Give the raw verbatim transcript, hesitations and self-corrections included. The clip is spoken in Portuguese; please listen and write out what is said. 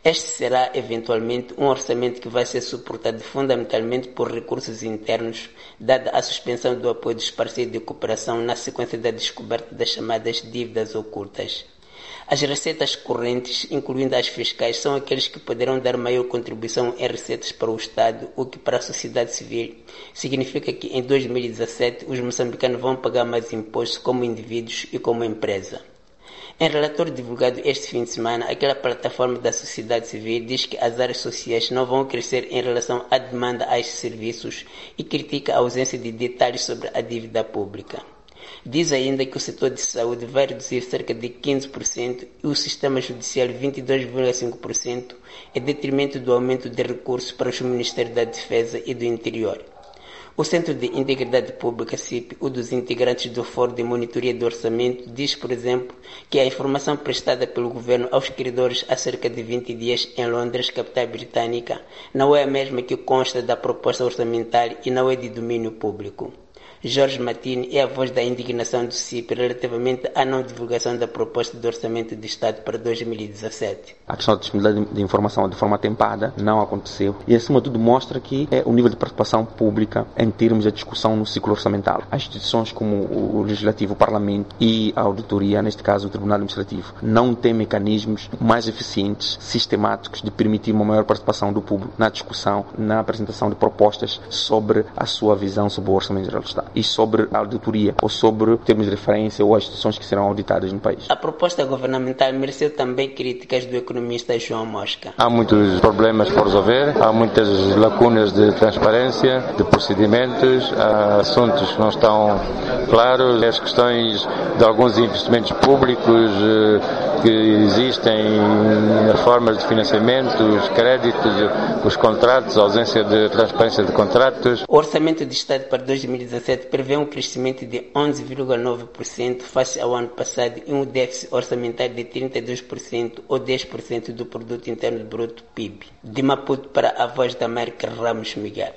Este será, eventualmente, um orçamento que vai ser suportado fundamentalmente por recursos internos, dada a suspensão do apoio dos parceiros de cooperação na sequência da descoberta das chamadas dívidas ocultas. As receitas correntes, incluindo as fiscais, são aqueles que poderão dar maior contribuição em receitas para o Estado, o que para a sociedade civil significa que em dois mil e dezassete os moçambicanos vão pagar mais impostos como indivíduos e como empresa. Em relatório divulgado este fim de semana, aquela plataforma da sociedade civil diz que as áreas sociais não vão crescer em relação à demanda a estes serviços e critica a ausência de detalhes sobre a dívida pública. Diz ainda que o setor de saúde vai reduzir cerca de quinze por cento e o sistema judicial vinte e dois vírgula cinco por cento, em detrimento do aumento de recursos para os Ministérios da Defesa e do Interior. O Centro de Integridade Pública, C I P, um dos integrantes do Fórum de Monitoria do Orçamento, diz, por exemplo, que a informação prestada pelo governo aos credores há cerca de vinte dias em Londres, capital britânica, não é a mesma que consta da proposta orçamentária e não é de domínio público. Jorge Matini é a voz da indignação do C I P relativamente à não divulgação da proposta de orçamento do Estado para dois mil e dezassete. A questão da disponibilidade de informação de forma atempada não aconteceu e, acima de tudo, mostra que é o nível de participação pública em termos de discussão no ciclo orçamental. As instituições como o Legislativo, o Parlamento e a Auditoria, neste caso o Tribunal Administrativo, não têm mecanismos mais eficientes, sistemáticos, de permitir uma maior participação do público na discussão, na apresentação de propostas sobre a sua visão sobre o Orçamento Geral do Estado e sobre a auditoria ou sobre termos de referência ou as instituições que serão auditadas no país. A proposta governamental mereceu também críticas do economista João Mosca. Há muitos problemas por resolver, há muitas lacunas de transparência, de procedimentos, há assuntos que não estão claros, as questões de alguns investimentos públicos que existem, as formas de financiamento, os créditos, os contratos, a ausência de transparência de contratos. O Orçamento de Estado para dois mil e dezassete prevê um crescimento de onze vírgula nove por cento face ao ano passado e um déficit orçamentário de trinta e dois por cento ou dez por cento do Produto Interno Bruto P I B. De Maputo para a Voz da América, Ramos Miguel.